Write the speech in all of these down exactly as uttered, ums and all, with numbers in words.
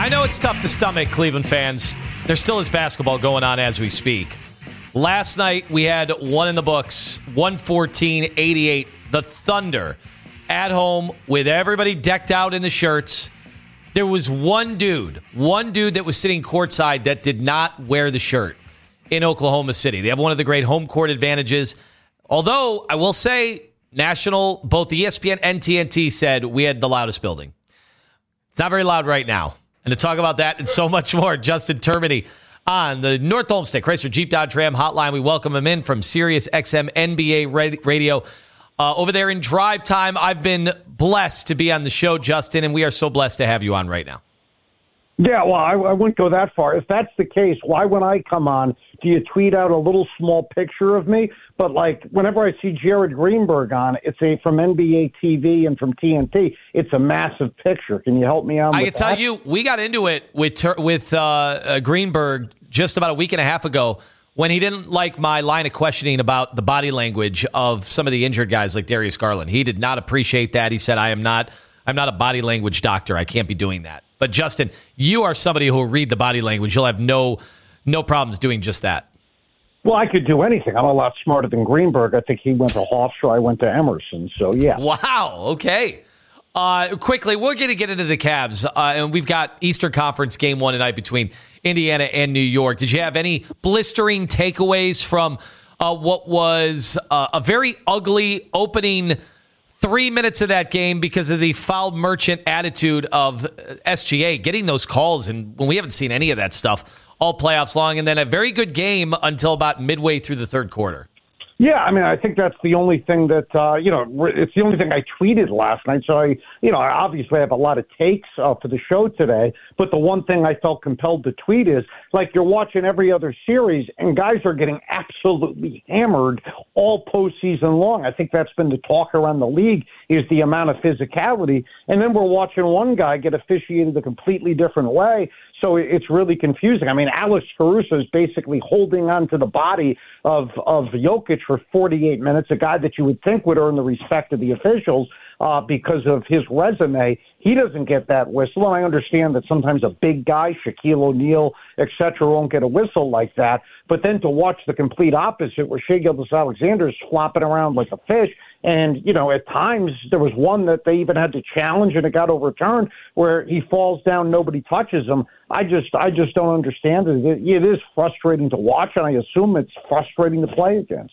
I know it's tough to stomach, Cleveland fans. There still is basketball going on as we speak. Last night, we had one in the books, one fourteen eighty-eight. The Thunder at home with everybody decked out in the shirts. There was one dude, one dude that was sitting courtside that did not wear the shirt in Oklahoma City. They have one of the great home court advantages. Although, I will say, national, both the E S P N and T N T said we had the loudest building. It's not very loud right now. And to talk about that and so much more, Justin Termini on the North Olmsted Chrysler Jeep Dodge Ram hotline. We welcome him in from Sirius X M N B A Radio. Uh, over there in drive time, I've been blessed to be on the show, Justin, and we are so blessed to have you on right now. Yeah, well, I, I wouldn't go that far. If that's the case, why when I come on do you tweet out a little small picture of me? But, like, whenever I see Jared Greenberg on, it's a from N B A T V and from T N T, it's a massive picture. Can you help me out with that? I can tell you, we got into it with, with uh, uh, Greenberg just about a week and a half ago when he didn't like my line of questioning about the body language of some of the injured guys like Darius Garland. He did not appreciate that. He said, I am not I'm not a body language doctor. I can't be doing that. But, Justin, you are somebody who will read the body language. You'll have no no problems doing just that. Well, I could do anything. I'm a lot smarter than Greenberg. I think he went to Hofstra. I went to Emerson. So, yeah. Wow. Okay. Uh, quickly, we're going to get into the Cavs. Uh, and we've got Eastern Conference game one tonight between Indiana and New York. Did you have any blistering takeaways from uh, what was uh, a very ugly opening three minutes of that game because of the foul merchant attitude of S G A, getting those calls, and when we haven't seen any of that stuff all playoffs long, and then a very good game until about midway through the third quarter. Yeah, I mean, I think that's the only thing that, uh, you know, it's the only thing I tweeted last night. So, I, you know, I obviously have a lot of takes uh, for the show today. But the one thing I felt compelled to tweet is, like, you're watching every other series and guys are getting absolutely hammered all postseason long. I think that's been the talk around the league is the amount of physicality. And then we're watching one guy get officiated a completely different way. So it's really confusing. I mean, Alex Caruso is basically holding on to the body of of Jokic for forty-eight minutes, a guy that you would think would earn the respect of the officials uh, because of his resume. He doesn't get that whistle, and I understand that sometimes a big guy, Shaquille O'Neal, et cetera, won't get a whistle like that. But then to watch the complete opposite, where Shai Gilgeous-Alexander is flopping around like a fish, and, you know, at times there was one that they even had to challenge and it got overturned where he falls down, nobody touches him. I just I just don't understand it. It, it is frustrating to watch, and I assume it's frustrating to play against.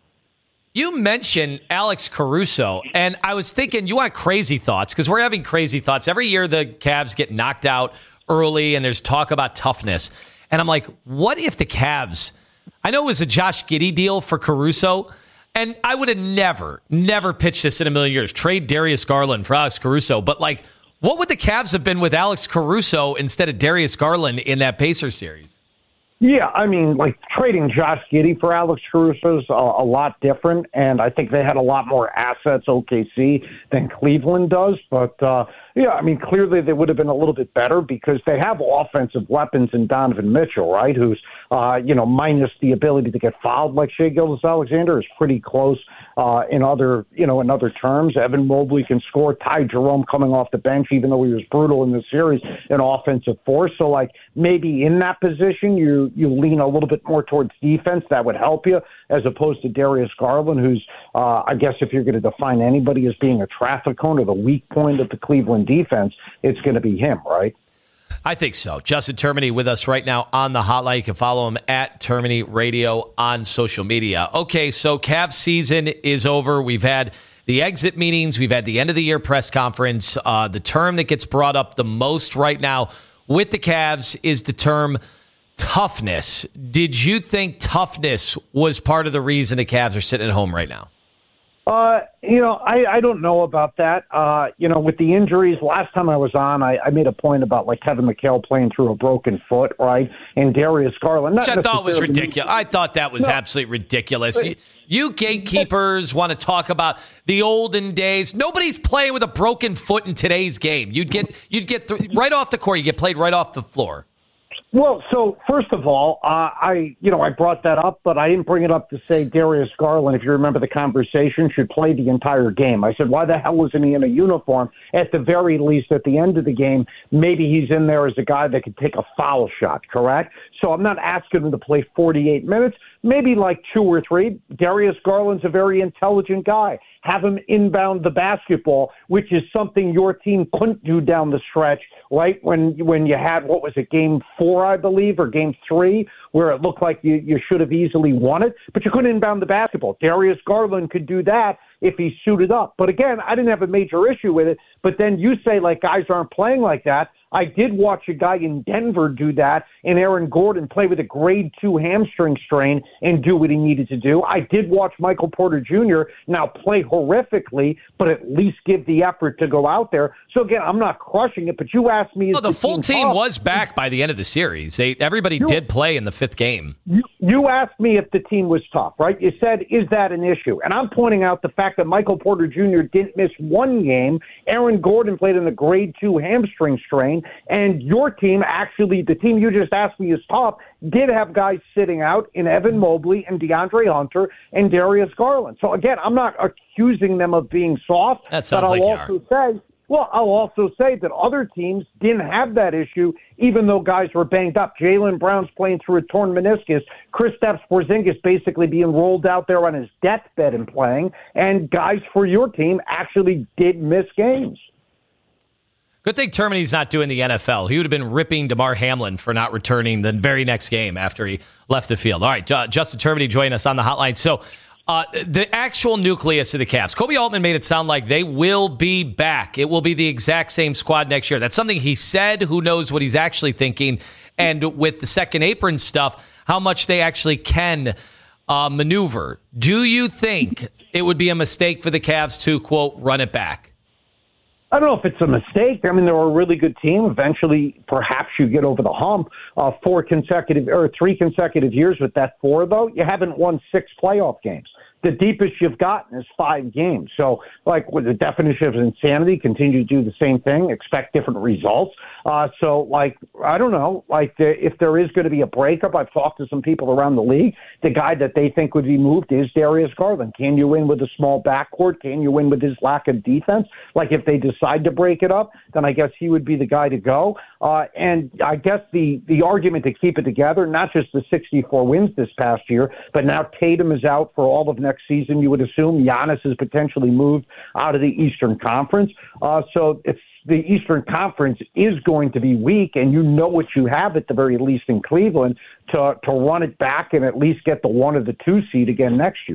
You mentioned Alex Caruso, and I was thinking you want crazy thoughts because we're having crazy thoughts. Every year the Cavs get knocked out early, and there's talk about toughness. And I'm like, what if the Cavs, I know it was a Josh Giddey deal for Caruso, and I would have never, never pitched this in a million years. Trade Darius Garland for Alex Caruso. But, like, what would the Cavs have been with Alex Caruso instead of Darius Garland in that Pacers series? Yeah, I mean, like, trading Josh Giddey for Alex Caruso is a, a lot different, and I think they had a lot more assets, O K C, than Cleveland does. But, uh, yeah, I mean, clearly they would have been a little bit better because they have offensive weapons in Donovan Mitchell, right, who's, uh, you know, minus the ability to get fouled like Shai Gilgeous-Alexander is pretty close uh, in other, you know, in other terms. Evan Mobley can score. Ty Jerome coming off the bench, even though he was brutal in the series, an offensive force. So, like, maybe in that position you you lean a little bit more towards defense. That would help you, as opposed to Darius Garland, who's, uh, I guess if you're going to define anybody as being a traffic cone or the weak point of the Cleveland defense, it's going to be him, right? I think so. Justin Termini with us right now on the hotline. You can follow him at Termini Radio on social media. Okay, so Cavs season is over. We've had the exit meetings. We've had the end of the year press conference. Uh, the term that gets brought up the most right now with the Cavs is the term toughness. Did you think toughness was part of the reason the Cavs are sitting at home right now? Uh, you know, I, I don't know about that. Uh, you know, with the injuries, last time I was on, I, I made a point about, like, Kevin McHale playing through a broken foot, right? And Darius Garland. Which I thought was ridiculous. I thought that was no. absolutely ridiculous. You, you gatekeepers want to talk about the olden days. Nobody's playing with a broken foot in today's game. You'd get, you'd get th- right off the court. You get played right off the floor. Well, so first of all, uh, I, you know, I brought that up, but I didn't bring it up to say Darius Garland, if you remember the conversation, should play the entire game. I said, why the hell wasn't he in a uniform? At the very least, at the end of the game, maybe he's in there as a guy that could take a foul shot, correct? So I'm not asking him to play forty-eight minutes, maybe like two or three. Darius Garland's a very intelligent guy. Have him inbound the basketball, which is something your team couldn't do down the stretch, right? When when you had, what was it, game four, I believe, or game three, where it looked like you, you should have easily won it, but you couldn't inbound the basketball. Darius Garland could do that if he suited up. But again, I didn't have a major issue with it. But then you say, like, guys aren't playing like that. I did watch a guy in Denver do that, and Aaron Gordon play with a grade two hamstring strain and do what he needed to do. I did watch Michael Porter Junior now play horrifically, but at least give the effort to go out there. So again, I'm not crushing it, but you asked me. Well, the, the full team, team was back by the end of the series. They everybody you, did play in the fifth game. You, you asked me if the team was tough, right? You said, is that an issue? And I'm pointing out the fact that Michael Porter Junior didn't miss one game. Aaron Gordon played in a grade two hamstring strain. And your team, actually, the team you just asked me is tough, did have guys sitting out in Evan Mobley and DeAndre Hunter and Darius Garland. So, again, I'm not accusing them of being soft. That sounds but I'll like also say, well, I'll also say that other teams didn't have that issue, even though guys were banged up. Jaylen Brown's playing through a torn meniscus. Kristaps Porzingis basically being rolled out there on his deathbed and playing. And guys for your team actually did miss games. Good thing Termini's not doing the N F L. He would have been ripping DeMar Hamlin for not returning the very next game after he left the field. All right, uh, Justin Termini joining us on the hotline. So uh, the actual nucleus of the Cavs, Kobe Altman made it sound like they will be back. It will be the exact same squad next year. That's something he said. Who knows what he's actually thinking? And with the second apron stuff, how much they actually can uh, maneuver. Do you think it would be a mistake for the Cavs to, quote, run it back? I don't know if it's a mistake. I mean, they're a really good team. Eventually, perhaps you get over the hump. Uh, four consecutive or three consecutive years with that four, though, you haven't won six playoff games. The deepest you've gotten is five games. So, like, with the definition of insanity, continue to do the same thing, expect different results. Uh, so, like, I don't know. Like, the, if there is going to be a breakup, I've talked to some people around the league. The guy that they think would be moved is Darius Garland. Can you win with a small backcourt? Can you win with his lack of defense? Like, if they decide to break it up, then I guess he would be the guy to go. Uh, and I guess the, the argument to keep it together, not just the sixty-four wins this past year, but now Tatum is out for all of next season, you would assume. Giannis is potentially moved out of the Eastern Conference. Uh, so it's the Eastern Conference is going to be weak, and you know what you have at the very least in Cleveland to, to run it back and at least get the one or the two seed again next year.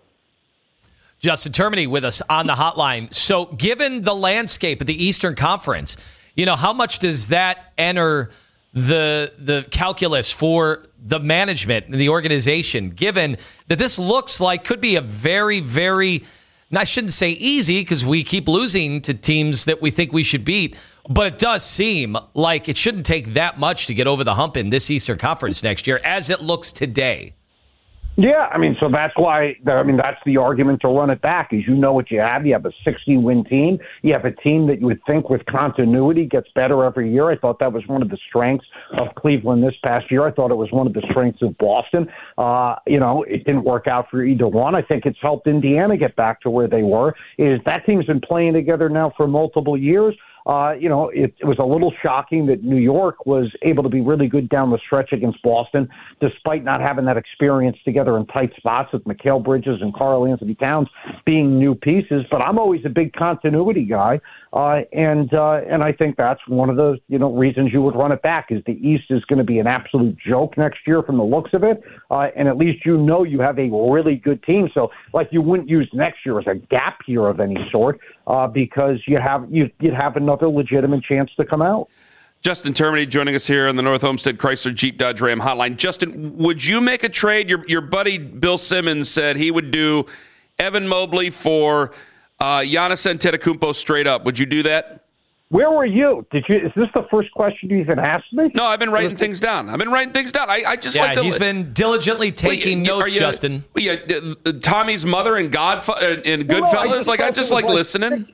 Justin Termini with us on the hotline. So given the landscape of the Eastern Conference, you know, how much does that enter the the calculus for the management and the organization, given that this looks like could be a very, very, I shouldn't say easy because we keep losing to teams that we think we should beat, but it does seem like it shouldn't take that much to get over the hump in this Eastern Conference next year as it looks today. Yeah, I mean, so that's why, I mean, that's the argument to run it back, is you know what you have. You have a sixty-win team. You have a team that you would think with continuity gets better every year. I thought that was one of the strengths of Cleveland this past year. I thought it was one of the strengths of Boston. Uh, you know, it didn't work out for either one. I think it's helped Indiana get back to where they were, is that team's been playing together now for multiple years. Uh, you know, it, it was a little shocking that New York was able to be really good down the stretch against Boston, despite not having that experience together in tight spots with Mikal Bridges and Karl Anthony Towns being new pieces. But I'm always a big continuity guy, uh, and uh, and I think that's one of the you know reasons you would run it back, is the East is going to be an absolute joke next year from the looks of it, uh, and at least you know you have a really good team. So, like, you wouldn't use next year as a gap year of any sort, uh, because you have you you'd have another a legitimate chance to come out. Justin Termini joining us here on the North Homestead Chrysler Jeep Dodge Ram hotline. Justin, would you make a trade? Your your buddy Bill Simmons said he would do Evan Mobley for uh, Giannis Antetokounmpo straight up. Would you do that? Where were you? Did you? Is this the first question you even asked me? No, I've been writing things down. I've been writing things down. I, I just yeah, like to. He's been diligently taking well, you, notes, you, Justin. Well, yeah, Tommy's mother and Godfa- and Goodfellas. Well, no, like I just like, like listening.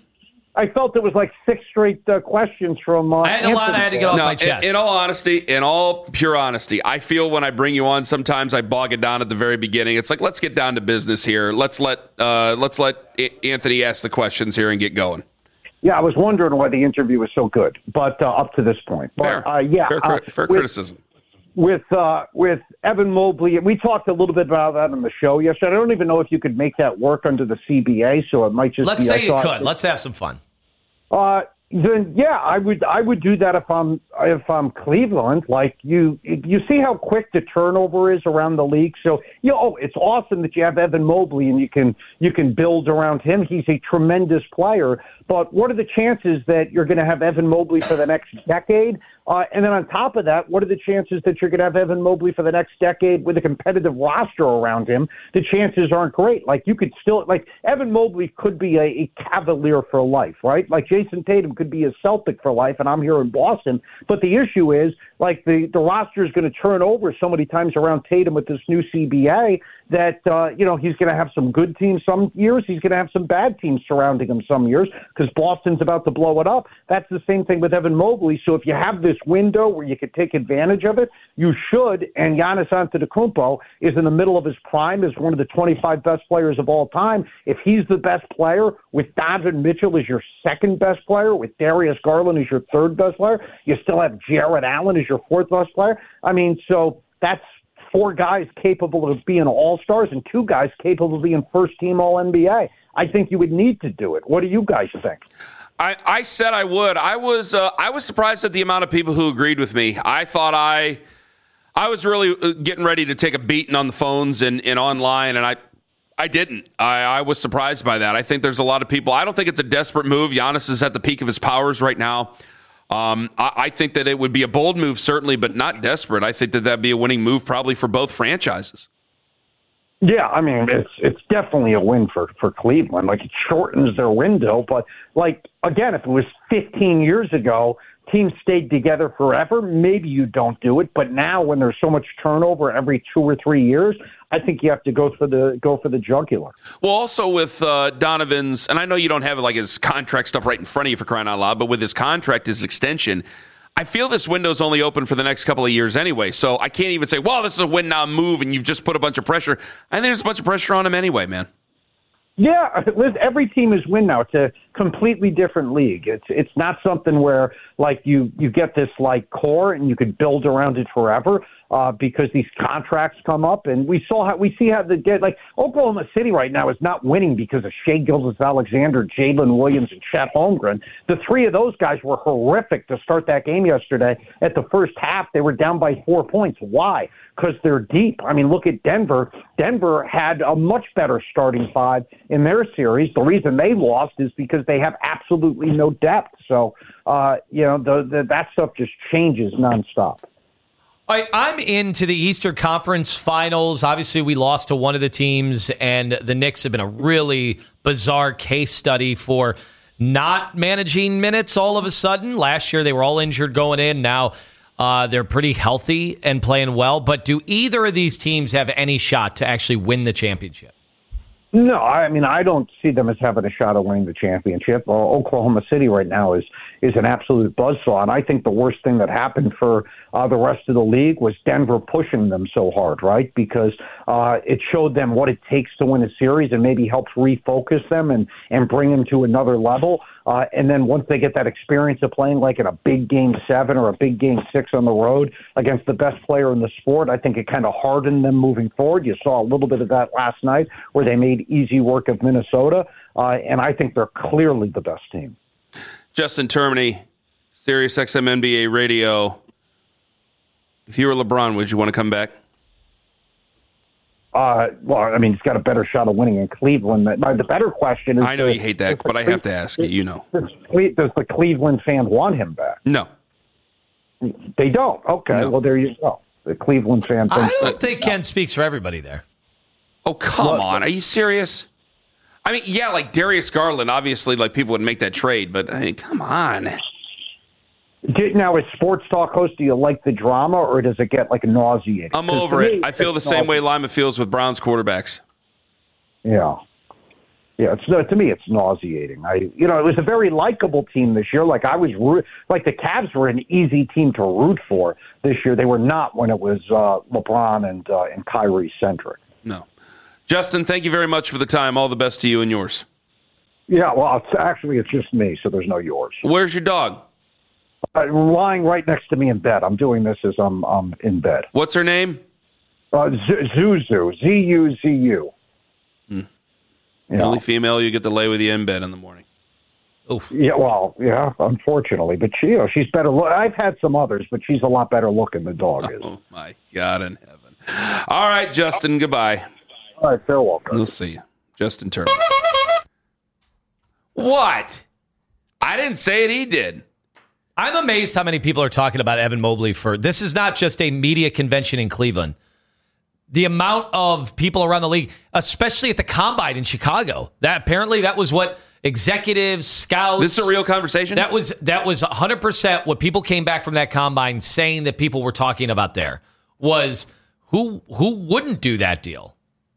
I felt it was like six straight uh, questions from. Uh, I had a lot I had to get off no, my chest. In, in all honesty, in all pure honesty, I feel when I bring you on, sometimes I bog it down at the very beginning. It's like, let's get down to business here. Let's let uh, let's let Anthony ask the questions here and get going. Yeah, I was wondering why the interview was so good, but uh, up to this point. But, fair, uh, yeah, fair, uh, fair with, criticism. With uh, with Evan Mobley, we talked a little bit about that on the show yesterday. I don't even know if you could make that work under the C B A, so it might just. Let's be, say I you thought, could. Let's have some fun. Uh, then yeah, I would I would do that if I'm if I'm Cleveland. Like you you see how quick the turnover is around the league. So you know, oh, it's awesome that you have Evan Mobley and you can you can build around him. He's a tremendous player. But what are the chances that you're going to have Evan Mobley for the next decade? Uh, and then on top of that, what are the chances that you're going to have Evan Mobley for the next decade with a competitive roster around him? The chances aren't great. Like you could still, like Evan Mobley could be a, a Cavalier for life, right? Like Jason Tatum could be a Celtic for life, and I'm here in Boston. But the issue is, like the, the roster is going to turn over so many times around Tatum with this new C B A that, uh, you know, he's going to have some good teams some years. He's going to have some bad teams surrounding him some years because Boston's about to blow it up. That's the same thing with Evan Mobley. So if you have this window where you could take advantage of it, you should. And Giannis Antetokounmpo is in the middle of his prime as one of the twenty-five best players of all time. If he's the best player, with Donovan Mitchell as your second best player, with Darius Garland as your third best player, you still have Jarrett Allen as your fourth best player. I mean, so that's four guys capable of being all-stars and two guys capable of being first-team All N B A. I think you would need to do it. What do you guys think? I, I said I would. I was uh, I was surprised at the amount of people who agreed with me. I thought I I was really getting ready to take a beating on the phones and, and online, and I I didn't. I, I was surprised by that. I think there's a lot of people. I don't think it's a desperate move. Giannis is at the peak of his powers right now. Um, I, I think that it would be a bold move, certainly, but not desperate. I think that that'd be a winning move probably for both franchises. Yeah, I mean, it's it's definitely a win for, for Cleveland. Like, it shortens their window. But, like, again, if it was fifteen years ago, teams stayed together forever, maybe you don't do it. But now when there's so much turnover every two or three years, I think you have to go for the go for the jugular. Well, also with uh, Donovan's, and I know you don't have like his contract stuff right in front of you for crying out loud, but with his contract, his extension, I feel this window's only open for the next couple of years anyway. So I can't even say, well, this is a win now move, and you've just put a bunch of pressure. I think there's a bunch of pressure on him anyway, man. Yeah, Liz, every team is win now. It's a completely different league. It's it's not something where like you you get this like core and you could build around it forever uh, because these contracts come up, and we saw how we see how the get like Oklahoma City right now is not winning because of Shai Gilgeous-Alexander, Jalen Williams, and Chet Holmgren. The three of those guys were horrific to start that game yesterday. At the first half, they were down by four points. Why? Because they're deep. I mean, look at Denver. Denver had a much better starting five in their series. The reason they lost is because they have absolutely no depth. So, uh, you know, the, the, that stuff just changes nonstop. All right, I'm into the Eastern Conference Finals. Obviously, we lost to one of the teams, and the Knicks have been a really bizarre case study for not managing minutes all of a sudden. Last year, they were all injured going in. Now uh, they're pretty healthy and playing well. But do either of these teams have any shot to actually win the championship? No, I mean, I don't see them as having a shot at winning the championship. Uh, Oklahoma City right now is is an absolute buzzsaw, and I think the worst thing that happened for uh, the rest of the league was Denver pushing them so hard, right? Because uh, it showed them what it takes to win a series and maybe helps refocus them and, and bring them to another level. Uh, and then once they get that experience of playing like in a big game seven or a big game six on the road against the best player in the sport, I think it kind of hardened them moving forward. You saw a little bit of that last night where they made easy work of Minnesota, uh, and I think they're clearly the best team. Justin Termini, Sirius X M N B A Radio. If you were LeBron, would you want to come back? Uh, well, I mean, he's got a better shot of winning in Cleveland. The better question is... I know the, you hate that, but I have to ask you, you know. Does, does the Cleveland fan want him back? No. They don't? Okay, no. Well, there you go. The Cleveland fan... I don't think Ken speaks for everybody there. Oh, come what? on. Are you serious? I mean, yeah, like Darius Garland, obviously, like people would make that trade, but I mean, come on. Now, as sports talk host, do you like the drama, or does it get like nauseating? I'm over it. Me, I feel the same way Lima feels with Browns quarterbacks. Yeah. Yeah, it's to me, it's nauseating. I, you know, it was a very likable team this year. Like I was, like the Cavs were an easy team to root for this year. They were not when it was uh, LeBron and uh, and Kyrie centric. No, Justin, thank you very much for the time. All the best to you and yours. Yeah, well, it's, actually, it's just me, so there's no yours. Where's your dog? Uh, lying right next to me in bed. I'm doing this as I'm um, in bed. What's her name? Uh, Z- Zuzu, Z U Z U. Hmm. The only female you get to lay with you in bed in the morning. Oof. Yeah, well, yeah, unfortunately. But, she, you know, she's better. Lo- I've had some others, but she's a lot better looking than the dog is. Oh, my God in heaven. All right, Justin, goodbye. All right, farewell, guys. We'll see you. Justin Turner. What? I didn't say it, he did. I'm amazed how many people are talking about Evan Mobley for this is not just a media convention in Cleveland. The amount of people around the league, especially at the Combine in Chicago, that apparently that was what executives, scouts. This is a real conversation? That was that was one hundred percent what people came back from that Combine saying that people were talking about there was who who wouldn't do that deal?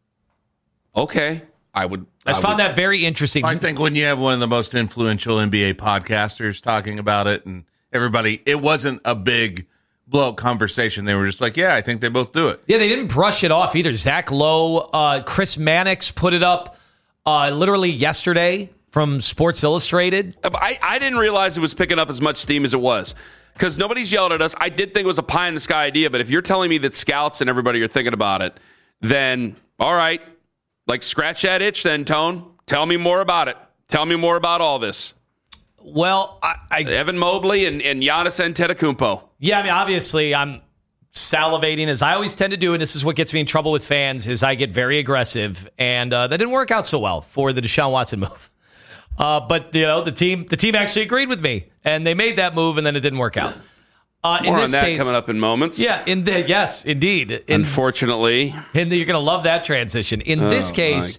Okay. I would. I, I found would. that very interesting. I think when you have one of the most influential N B A podcasters talking about it and everybody, it wasn't a big blow-up conversation. They were just like, yeah, I think they both do it. Yeah, they didn't brush it off either. Zach Lowe, uh, Chris Mannix put it up uh, literally yesterday from Sports Illustrated. I, I didn't realize it was picking up as much steam as it was because nobody's yelled at us. I did think it was a pie-in-the-sky idea, but if you're telling me that scouts and everybody are thinking about it, then all right, like scratch that itch then, Tone. Tell me more about it. Tell me more about all this. Well, I, I Evan Mobley and, and Giannis Antetokounmpo. Yeah, I mean, obviously, I'm salivating as I always tend to do, and this is what gets me in trouble with fans, is I get very aggressive, and uh, that didn't work out so well for the Deshaun Watson move. Uh, but, you know, the team the team actually agreed with me, and they made that move, and then it didn't work out. Uh, More in this on that case, coming up in moments. Yeah, in the, yes, indeed. In, Unfortunately. And you're going to love that transition. In oh, this case,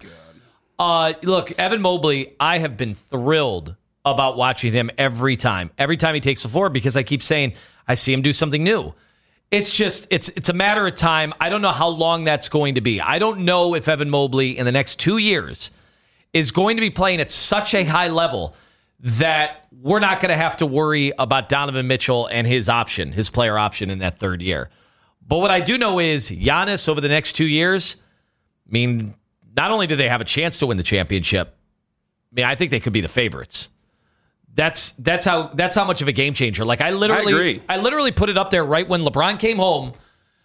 uh, look, Evan Mobley, I have been thrilled about watching him every time. Every time he takes the floor, because I keep saying, I see him do something new. It's just, it's it's a matter of time. I don't know how long that's going to be. I don't know if Evan Mobley in the next two years is going to be playing at such a high level that we're not going to have to worry about Donovan Mitchell and his option, his player option in that third year. But what I do know is Giannis over the next two years, I mean, not only do they have a chance to win the championship, I mean, I think they could be the favorites. That's that's how that's how much of a game changer. Like I literally, I agree. I literally put it up there right when LeBron came home.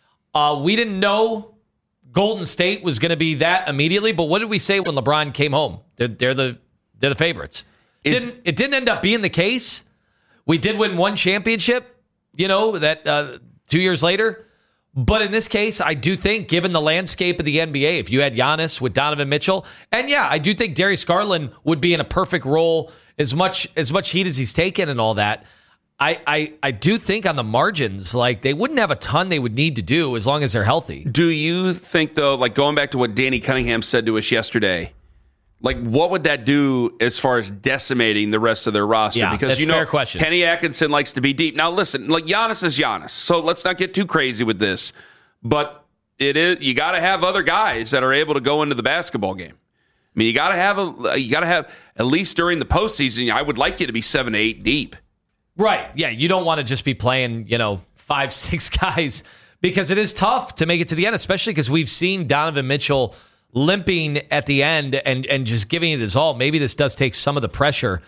Uh, we didn't know Golden State was going to be that immediately, but what did we say when LeBron came home? They're, they're the they're the favorites. Is, didn't it didn't end up being the case? We did win one championship, you know, that uh, two years later. But in this case, I do think, given the landscape of the N B A, if you had Giannis with Donovan Mitchell, and yeah, I do think Darius Garland would be in a perfect role. As much as much heat as he's taken and all that, I, I I do think on the margins, like they wouldn't have a ton they would need to do as long as they're healthy. Do you think, though, like going back to what Danny Cunningham said to us yesterday, like what would that do as far as decimating the rest of their roster? Yeah, because that's you know a fair question. Kenny Atkinson likes to be deep. Now listen, like Giannis is Giannis, so let's not get too crazy with this. But it is you got to have other guys that are able to go into the basketball game. I mean, you got to have a you got to have at least during the postseason. I would like you to be seven to eight deep. Right? Yeah, you don't want to just be playing, you know, five, six guys because it is tough to make it to the end, especially because we've seen Donovan Mitchell limping at the end and and just giving it his all. Maybe this does take some of the pressure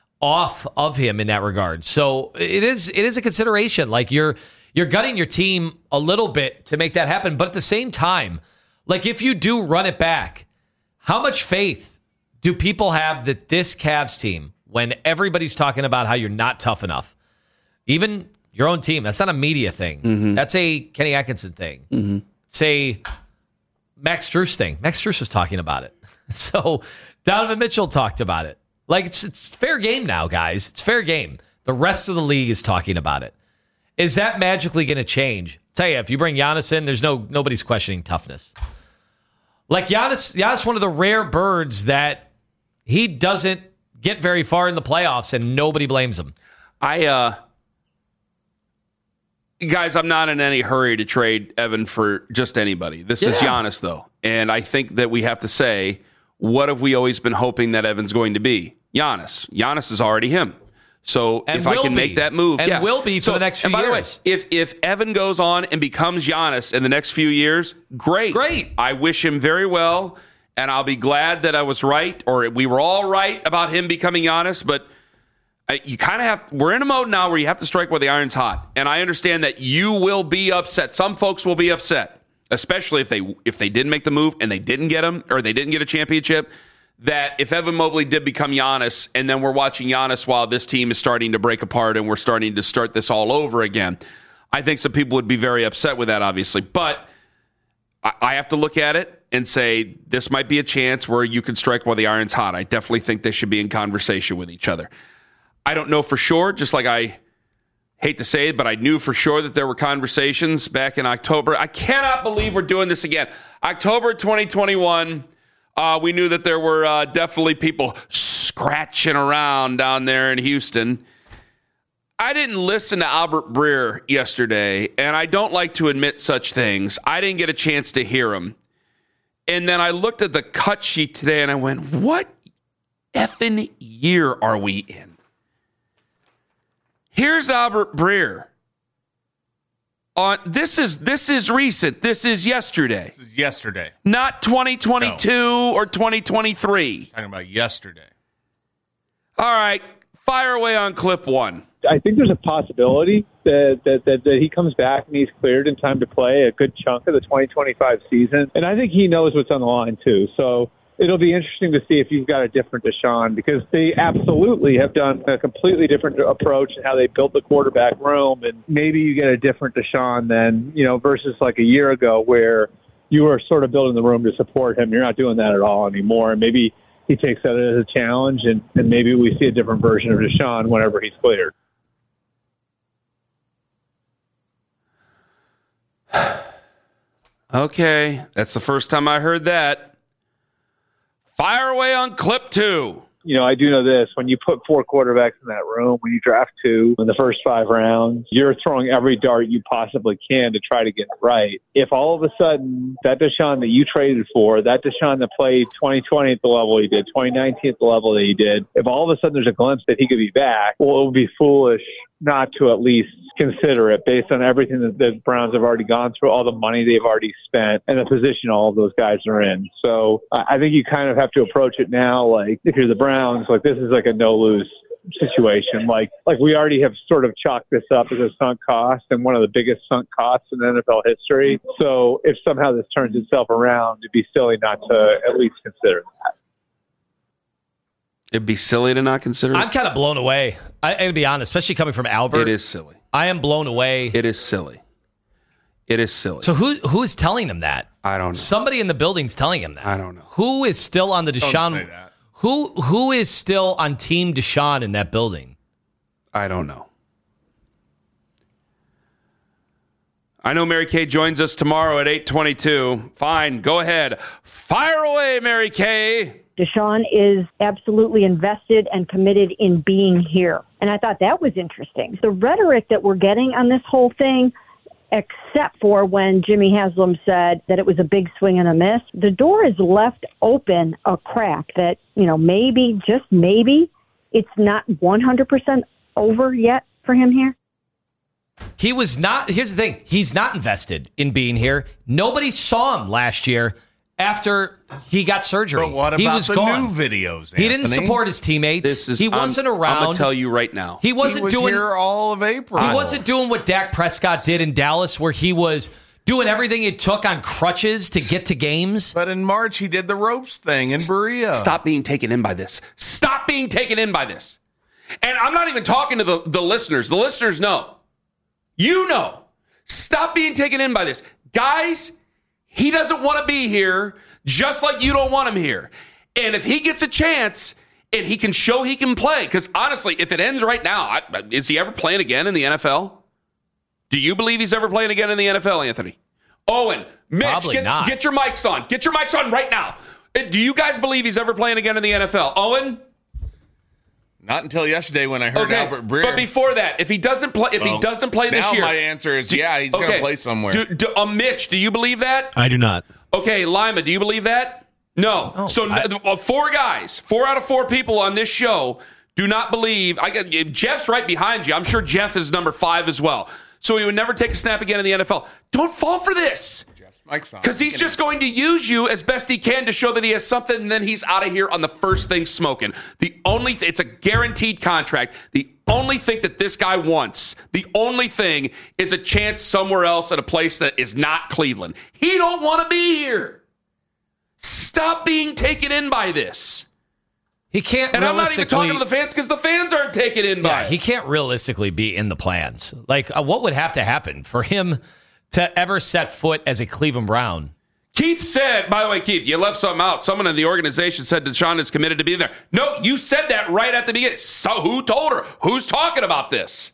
off of him in that regard. So it is it is a consideration. Like you're you're gutting your team a little bit to make that happen, but at the same time, like if you do run it back. How much faith do people have that this Cavs team, when everybody's talking about how you're not tough enough, even your own team, that's not a media thing. Mm-hmm. That's a Kenny Atkinson thing. Mm-hmm. It's a Max Strus thing. Max Strus was talking about it. So Donovan Mitchell talked about it. Like, it's, it's fair game now, guys. It's fair game. The rest of the league is talking about it. Is that magically going to change? I'll tell you, if you bring Giannis in, there's no nobody's questioning toughness. Like Giannis, Giannis, one of the rare birds that he doesn't get very far in the playoffs, and nobody blames him. I, uh, guys, I'm not in any hurry to trade Evan for just anybody. This yeah. is Giannis, though, and I think that we have to say what have we always been hoping that Evan's going to be? Giannis. Giannis is already him. So and if I can be. make that move, and yeah. will be for so, the next few and by years. The way, if if Evan goes on and becomes Giannis in the next few years, great. Great. I wish him very well, and I'll be glad that I was right, or we were all right about him becoming Giannis. But you kind of have. We're in a mode now where you have to strike while the iron's hot, and I understand that you will be upset. Some folks will be upset, especially if they if they didn't make the move and they didn't get him or they didn't get a championship. That if Evan Mobley did become Giannis, and then we're watching Giannis while this team is starting to break apart and we're starting to start this all over again, I think some people would be very upset with that, obviously. But I have to look at it and say, this might be a chance where you can strike while the iron's hot. I definitely think they should be in conversation with each other. I don't know for sure, just like I hate to say it, but I knew for sure that there were conversations back in October. I cannot believe we're doing this again. October twenty twenty-one. Uh, we knew that there were uh, definitely people scratching around down there in Houston. I didn't listen to Albert Breer yesterday, and I don't like to admit such things. I didn't get a chance to hear him. And then I looked at the cut sheet today, and I went, what effing year are we in? Here's Albert Breer. On, this is this is recent. This is yesterday. This is yesterday. Not twenty twenty-two no. or twenty twenty-three. Talking about yesterday. All right. Fire away on clip one. I think there's a possibility that, that, that, that he comes back and he's cleared in time to play a good chunk of the twenty twenty-five season. And I think he knows what's on the line, too. So it'll be interesting to see if you've got a different Deshaun, because they absolutely have done a completely different approach in how they built the quarterback room. And maybe you get a different Deshaun than, you know, versus like a year ago where you were sort of building the room to support him. You're not doing that at all anymore. And maybe he takes that as a challenge, and, and maybe we see a different version of Deshaun whenever he's cleared. Okay, that's the first time I heard that. Fire away on clip two. You know, I do know this. When you put four quarterbacks in that room, when you draft two in the first five rounds, you're throwing every dart you possibly can to try to get it right. If all of a sudden that Deshaun that you traded for, that Deshaun that played twenty twenty at the level he did, twenty nineteen at the level that he did, if all of a sudden there's a glimpse that he could be back, well, it would be foolish not to at least consider it based on everything that the Browns have already gone through, all the money they've already spent, and the position all of those guys are in. So I think you kind of have to approach it now like, if you're the Browns, like this is like a no-lose situation. Like like we already have sort of chalked this up as a sunk cost and one of the biggest sunk costs in N F L history. So if somehow this turns itself around, it'd be silly not to at least consider that. It'd be silly to not consider it. I'm kind of blown away. I, I to be honest, especially coming from Albert. It is silly. I am blown away. It is silly. It is silly. So who who is telling him that? I don't know. Somebody in the building's telling him that. I don't know. Who is still on the Deshaun? Don't say that. Who who is still on Team Deshaun in that building? I don't know. I know Mary Kay joins us tomorrow at eight twenty-two. Fine, go ahead. Fire away, Mary Kay. Deshaun is absolutely invested and committed in being here. And I thought that was interesting. The rhetoric that we're getting on this whole thing, except for when Jimmy Haslam said that it was a big swing and a miss, the door is left open a crack that, you know, maybe, just maybe, it's not one hundred percent over yet for him here. He was not, here's the thing, he's not invested in being here. Nobody saw him last year after he got surgery. But what about he was the gone. new videos, He didn't Anthony? support his teammates. This is, he wasn't I'm, around. I'm going to tell you right now. He wasn't he was doing here all of April. He wasn't doing what Dak Prescott did in Dallas, where he was doing everything it took on crutches to get to games. But in March, he did the ropes thing in Berea. Stop being taken in by this. Stop being taken in by this. And I'm not even talking to the, the listeners. The listeners know. You know. Stop being taken in by this. Guys, he doesn't want to be here, just like you don't want him here. And if he gets a chance and he can show he can play, because honestly, if it ends right now, I, is he ever playing again in the N F L? Do you believe he's ever playing again in the N F L, Anthony? Owen, Mitch, Probably get, not. get your mics on. Get your mics on right now. Do you guys believe he's ever playing again in the N F L? Owen? Not until yesterday when I heard Okay, Albert Breer. but before that, if he doesn't play, if Well, he doesn't play this now year, my answer is yeah, he's going to play somewhere. Do, do, uh, Mitch, do you believe that? I do not. Okay, Lima, do you believe that? No. Oh, so I- uh, four guys, four out of four people on this show do not believe. I got Jeff's right behind you. I'm sure Jeff is number five as well. So he would never take a snap again in the N F L. Don't fall for this. Because he's just going to use you as best he can to show that he has something, and then he's out of here on the first thing smoking. The only th- it's a guaranteed contract. The only thing that this guy wants, the only thing is a chance somewhere else at a place that is not Cleveland. He don't want to be here. Stop being taken in by this. He can't. And I'm not even talking to the fans because the fans aren't taken in by Yeah, it. he can't realistically be in the plans. Like, uh, what would have to happen for him to ever set foot as a Cleveland Brown? Keith said, by the way, Keith, you left something out. Someone in the organization said Deshaun is committed to being there. No, you said that right at the beginning. So who told her? Who's talking about this?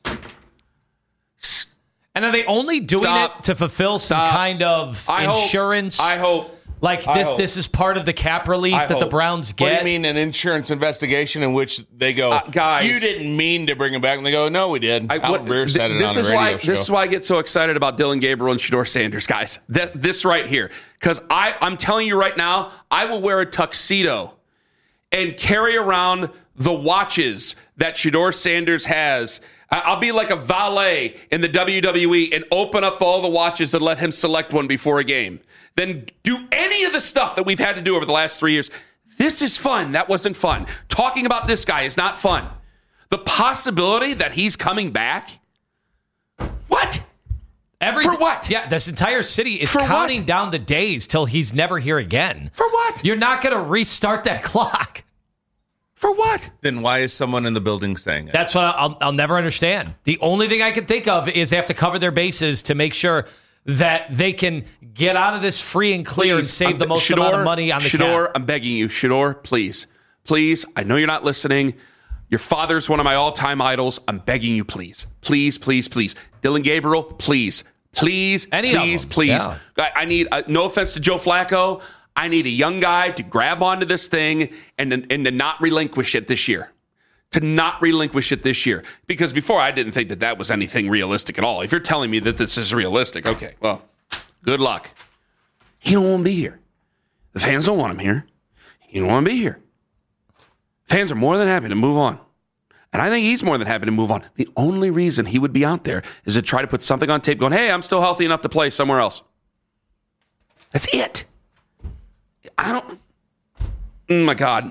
And are they only doing Stop. it to fulfill some Stop. kind of I insurance? Hope, I hope. Like I this, hope. this is part of the cap relief I that the hope. Browns What do get. you mean an insurance investigation in which they go, Uh, guys. you didn't mean to bring him back? And they go, no, we did. I, Al what, Greer said it this on the is radio why show. this is why I get so excited about Dylan Gabriel and Shedeur Sanders, guys. That this right here, because I I'm telling you right now, I will wear a tuxedo and carry around the watches that Shedeur Sanders has. I- I'll be like a valet in the W W E and open up all the watches and let him select one before a game. Then do any of the stuff that we've had to do over the last three years. This is fun. That wasn't fun. Talking about this guy is not fun. The possibility that he's coming back. What? Every, For what? Yeah, this entire city is For counting what? down the days till he's never here again. For what? You're not going to restart that clock. For what? Then why is someone in the building saying it? That's what I'll, I'll never understand. The only thing I can think of is they have to cover their bases to make sure that they can get out of this free and clear and save I'm- the most Shedeur, amount of money on the Shedeur, cap. I'm begging you, Shedeur, please. Please, I know you're not listening. Your father's one of my all-time idols. I'm begging you, please. Please, please, please. Dylan Gabriel, please. Please, Any of please, them, please. yeah. I, I need, uh, no offense to Joe Flacco, I need a young guy to grab onto this thing and, and to not relinquish it this year. To not relinquish it this year. Because before, I didn't think that that was anything realistic at all. If you're telling me that this is realistic, okay, well, good luck. He don't want to be here. The fans don't want him here. He don't want to be here. Fans are more than happy to move on. And I think he's more than happy to move on. The only reason he would be out there is to try to put something on tape going, hey, I'm still healthy enough to play somewhere else. That's it. I don't... Oh, my God.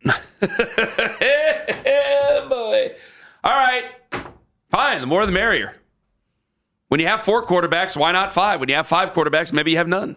Boy. All right. Fine. The more the merrier. When you have four quarterbacks, why not five? When you have five quarterbacks, maybe you have none.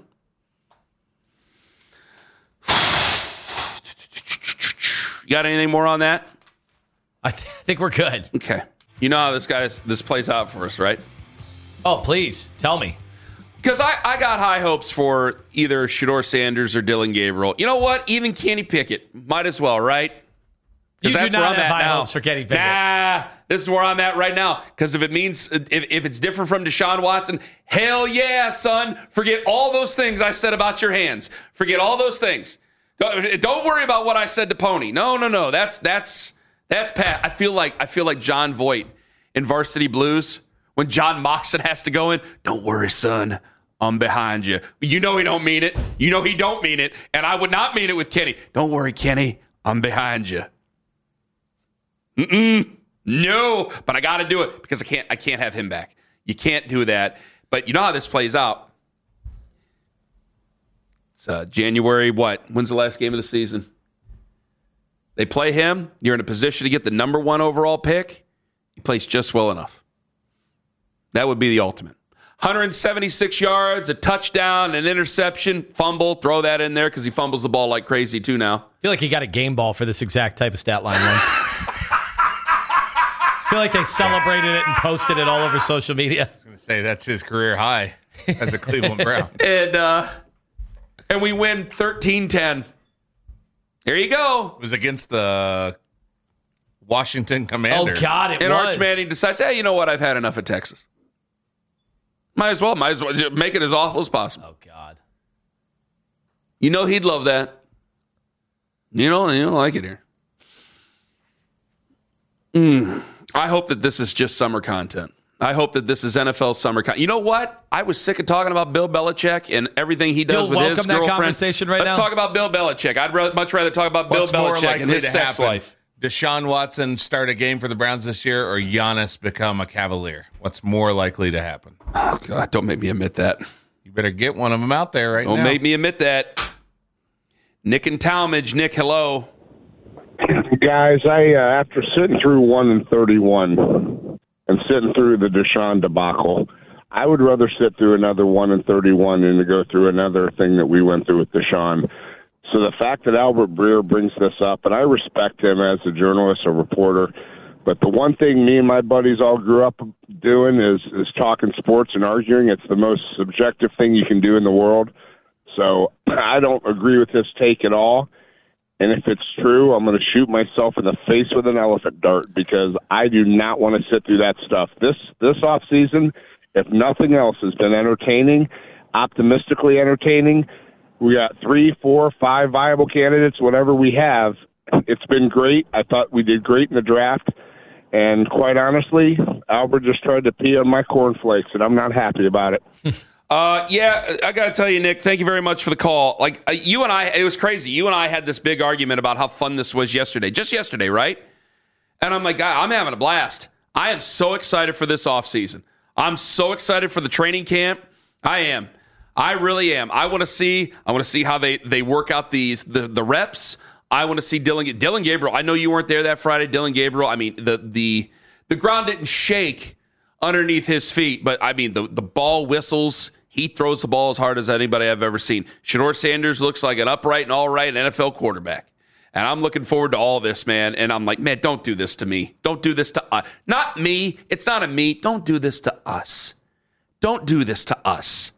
You got anything more on that? I, th- I think we're good. Okay. You know how this guys this plays out for us, right? Oh, please, tell me. Because I, I got high hopes for either Shedeur Sanders or Dylan Gabriel. You know what? Even Kenny Pickett. Might as well, right? You do that's not where I'm have at high now. hopes for Kenny Pickett. Nah, this is where I'm at right now. Because if it means, if, if it's different from Deshaun Watson, hell yeah, son. Forget all those things I said about your hands. Forget all those things. Don't, don't worry about what I said to Pony. No, no, no. That's that's that's Pat. I feel like I feel like John Voight in Varsity Blues when John Moxon has to go in. Don't worry, son. I'm behind you. You know he don't mean it. You know he don't mean it. And I would not mean it with Kenny. Don't worry, Kenny. I'm behind you. Mm-mm. No, but I got to do it because I can't. I can't have him back. You can't do that. But you know how this plays out. It's uh, January. What? When's the last game of the season? They play him. You're in a position to get the number one overall pick. He plays just well enough. That would be the ultimate. one hundred seventy-six yards, a touchdown, an interception, fumble. Throw that in there because he fumbles the ball like crazy too now. I feel like he got a game ball for this exact type of stat line once. I feel like they celebrated it and posted it all over social media. I was going to say that's his career high as a Cleveland Brown. And uh, and we win thirteen ten. Here you go. It was against the Washington Commanders. Oh, God, it And was. Arch Manning decides, hey, you know what? I've had enough of Texas. Might as well. Might as well make it as awful as possible. Oh, God. You know he'd love that. You know, you don't like it here. Mm. I hope that this is just summer content. I hope that this is N F L summer. Con- you know what? I was sick of talking about Bill Belichick and everything he does You'll with his welcome that girlfriend. conversation right Let's now? talk about Bill Belichick. I'd rather, much rather talk about What's Bill more Belichick likely and his to sex happen? life. Deshaun Watson start a game for the Browns this year, or Giannis become a Cavalier? What's more likely to happen? Oh, God, don't make me admit that. You better get one of them out there right Don't now. make me admit that. Nick and Talmadge. Nick, hello. Guys, I uh, after sitting through one and thirty-one and sitting through the Deshaun debacle, I would rather sit through another one and thirty-one than to go through another thing that we went through with Deshaun. So the fact that Albert Breer brings this up, and I respect him as a journalist, a reporter, but the one thing me and my buddies all grew up doing is is talking sports and arguing. It's the most subjective thing you can do in the world. So I don't agree with this take at all. And if it's true, I'm going to shoot myself in the face with an elephant dart because I do not want to sit through that stuff. This this offseason, if nothing else, has been entertaining, optimistically entertaining. We got three, four, five viable candidates, whatever we have. It's been great. I thought we did great in the draft. And quite honestly, Albert just tried to pee on my cornflakes, and I'm not happy about it. Uh, yeah, I got to tell you, Nick, thank you very much for the call. Like, uh, you and I, it was crazy. You and I had this big argument about how fun this was yesterday. Just yesterday, right? And I'm like, God, I'm having a blast. I am so excited for this offseason. I'm so excited for the training camp. I am. I really am. I want to see, I want to see how they, they work out these, the, the reps. I want to see Dylan, Dylan Gabriel. I know you weren't there that Friday. Dylan Gabriel, I mean, the, the, the ground didn't shake underneath his feet, but I mean, the, the ball whistles. He throws the ball as hard as anybody I've ever seen. Shedeur Sanders looks like an upright and all right N F L quarterback. And I'm looking forward to all this, man. And I'm like, man, don't do this to me. Don't do this to us. Not me. It's not a me. Don't do this to us. Don't do this to us.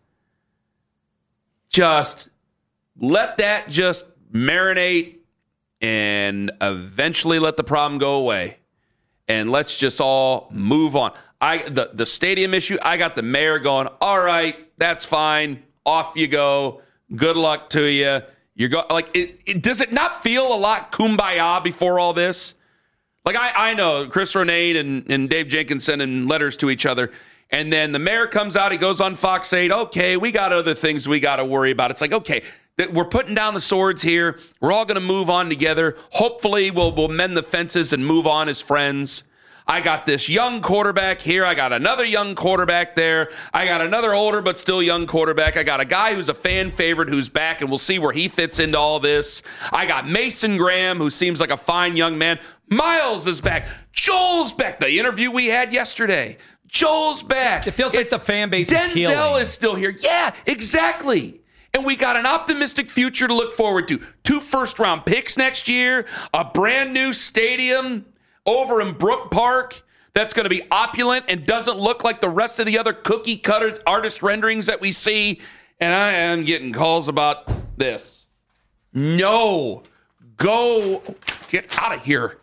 Just let that just marinate and eventually let the problem go away. And let's just all move on. I the, the stadium issue, I got the mayor going, all right, that's fine. Off you go. Good luck to you. You go like it, it does it not feel a lot kumbaya before all this? Like I, I know Chris Ronade and, and Dave Jenkins sending letters to each other. And then the mayor comes out, he goes on Fox eight, okay, we got other things we got to worry about. It's like, okay, we're putting down the swords here. We're all going to move on together. Hopefully we'll, we'll mend the fences and move on as friends. I got this young quarterback here. I got another young quarterback there. I got another older but still young quarterback. I got a guy who's a fan favorite who's back, and we'll see where he fits into all this. I got Mason Graham, who seems like a fine young man. Miles is back. Joel's back. The interview we had yesterday. Joel's back. It feels like It's, the fan base Denzel is healing. Denzel is still here. Yeah, exactly. And we got an optimistic future to look forward to. Two first-round picks next year, a brand new stadium over in Brook Park that's going to be opulent and doesn't look like the rest of the other cookie-cutter artist renderings that we see. And I am getting calls about this. No. Go. Get out of here.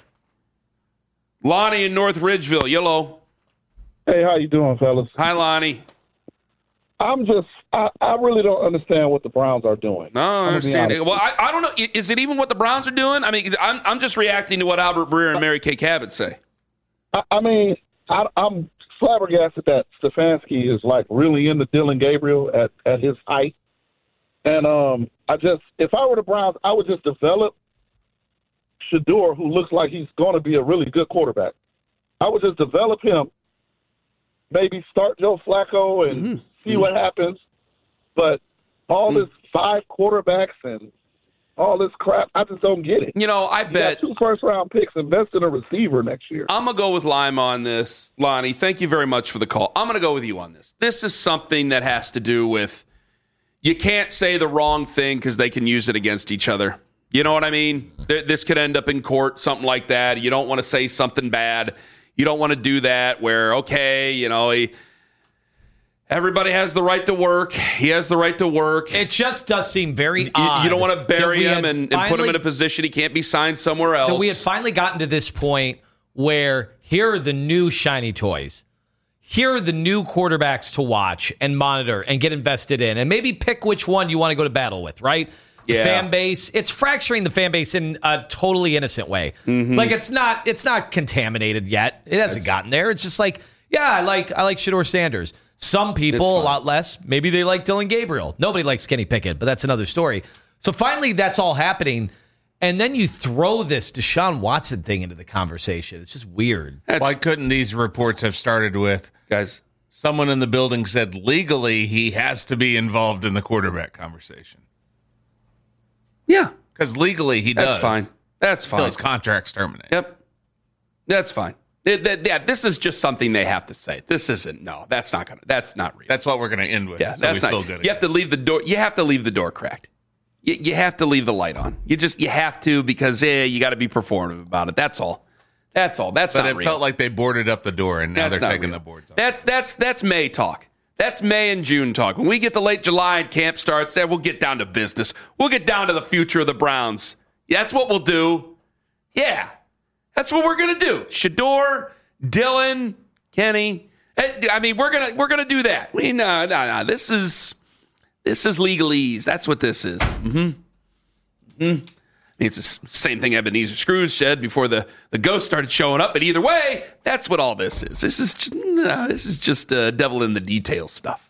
Lonnie in North Ridgeville. Yellow. Hey, how you doing, fellas? Hi, Lonnie. I'm just, I, I really don't understand what the Browns are doing. No, I understand it. Well, I, I don't know. Is it even what the Browns are doing? I mean, I'm I'm just reacting to what Albert Breer and Mary Kay Cabot say. I, I mean, I, I'm flabbergasted that Stefanski is like really into Dylan Gabriel at, at his height. And um, I just, if I were the Browns, I would just develop Shedeur, who looks like he's going to be a really good quarterback. I would just develop him, maybe start Joe Flacco and mm-hmm. see mm-hmm. what happens. But all mm-hmm. this five quarterbacks and all this crap, I just don't get it. You know, I you bet. Got two first-round picks, invest in a receiver next year. I'm going to go with Lima on this. Lonnie, thank you very much for the call. I'm going to go with you on this. This is something that has to do with you can't say the wrong thing because they can use it against each other. You know what I mean? This could end up in court, something like that. You don't want to say something bad. You don't want to do that where, okay, you know, he, everybody has the right to work. He has the right to work. It just does seem very you, odd. You don't want to bury him and, finally, and put him in a position he can't be signed somewhere else. So we had finally gotten to this point where here are the new shiny toys. Here are the new quarterbacks to watch and monitor and get invested in and maybe pick which one you want to go to battle with, right? The yeah. fan base, it's fracturing the fan base in a totally innocent way. Mm-hmm. Like it's not it's not contaminated yet. It hasn't That's, gotten there. It's just like Yeah, I like I like Shedeur Sanders. Some people, a lot less. Maybe they like Dylan Gabriel. Nobody likes Kenny Pickett, but that's another story. So finally, that's all happening. And then you throw this Deshaun Watson thing into the conversation. It's just weird. That's, Why couldn't these reports have started with, guys, someone in the building said legally he has to be involved in the quarterback conversation? Yeah. Because legally he does. That's fine. That's fine. Until his contract's terminated. Yep. That's fine. It, that, yeah, this is just something they have to say. This isn't. No, that's not gonna. That's not real. That's what we're gonna end with. Yeah, so that's we not. feel good You again. have to leave the door. You have to leave the door cracked. You, you have to leave the light on. You just you have to because eh, you got to be performative about it. That's all. That's all. That's but not it real. felt like they boarded up the door and now That's they're not taking real. the boards off. That's that's that's May talk. That's May and June talk. When we get to late July and camp starts, then we'll get down to business. We'll get down to the future of the Browns. Yeah, that's what we'll do. Yeah, that's what we're gonna do. Shedeur, Dylan, Kenny. I mean, we're gonna we're gonna do that. We no no no. This is this is legalese. That's what this is. Mm-hmm. Mm-hmm. It's the same thing Ebenezer Scrooge said before the, the ghost started showing up. But either way, that's what all this is. This is just, no, this is just uh, devil in the details stuff.